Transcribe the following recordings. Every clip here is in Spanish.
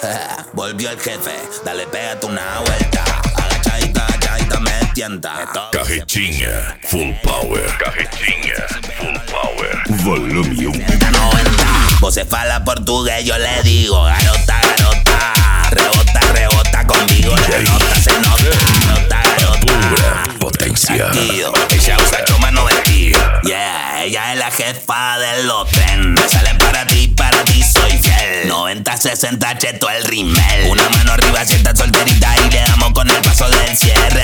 Volvió el jefe, dale, pégate una vuelta. Agachadita, agachadita, me tienta. Carretinha, full power. Carretinha, full power. Volume 1. 90. Você fala portugués, yo le digo garota, garota. Rebota, rebota conmigo, la nota se nota. Garota, garota. Pura potencia. Tío, ella usa choma no vestido. Yeah, ella es la jefa de los tren. Me salen para ti soy fiel. 90-60 cheto el rimel. Una mano arriba si estás solterita y le damos con el paso del cierre.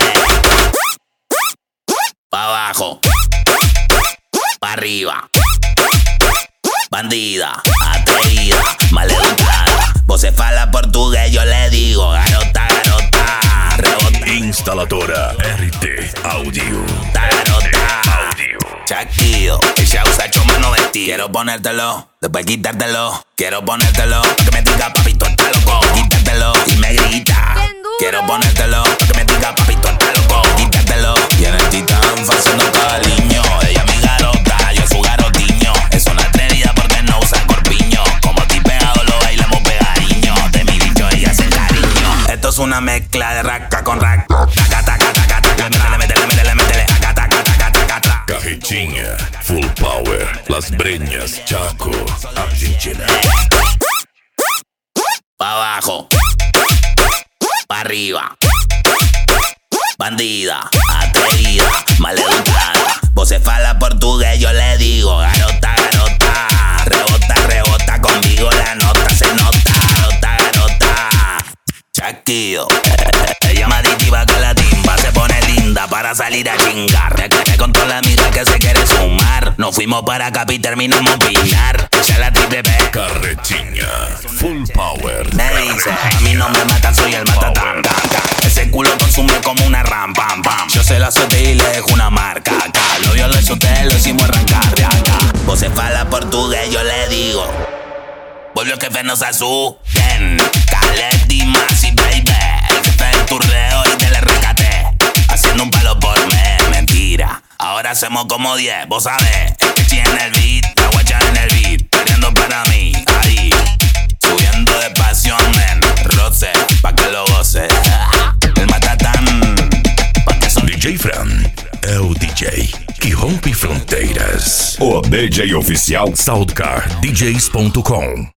Pa' abajo, pa' arriba. Bandida, atraída, maleducada. Vos se fala portugués, yo le digo garota, garota. Rebota. Instaladora RT Audio. Garota. Audio. Chaquillo, ella usa choma no vestido. Quiero ponértelo, después quitártelo. Quiero ponértelo, que me diga papito está loco. Quítátelo y me grita. Quiero ponértelo, que me diga papito está loco. Quítátelo. Y en el titán haciendo cariño. Ella mi garota, yo su garotiño. Es una atrevida porque no usa corpiño. Como ti pegado lo bailamos pegadiño. De mi bicho ella hace cariño. Esto es una mezcla de raca con raca. Taca, taca, taca, taca. Métele, métele, métele, métele. Taca, taca, taca, taca, taca. Carretinha, full power. Las Breñas, Chaco, Argentina. Pa' abajo, pa' arriba. Bandida, atraída, maleducada. Vos se fala portugués, yo le digo garota, garota. Rebota, rebota conmigo, la nota se nota. Garota, garota. Chaquillo, ella más adictiva que la timba. Se pone linda para salir a chingar. Me contó la amiga que se quiere sumar. Nos fuimos para Capi y terminamos piñar. Ella la triple P. Carretinha, full power. Me dice, a mí no me matan, soy el matatán. Ese culo consume como una ram, pam, pam. Yo se la azoté y le dejo una marca acá. Lo vio, lo azoté, lo hicimos arrancar de acá. Vos se fala portugués, yo le digo volvió el jefe, no se asusten. Caletti, Masi, baby. El jefe del turreo y te le rescaté. Haciendo un palo por mes, mentira. Ahora hacemos como 10, vos sabés. El que en el beat, la guacha en el beat. Perdiendo para mí, ahí. Subiendo de pasión, men. Roce, pa' que lo goce. El matatán, pa' que son DJ Fran é o DJ que rompe fronteiras. O DJ oficial SoundCardDJs.com.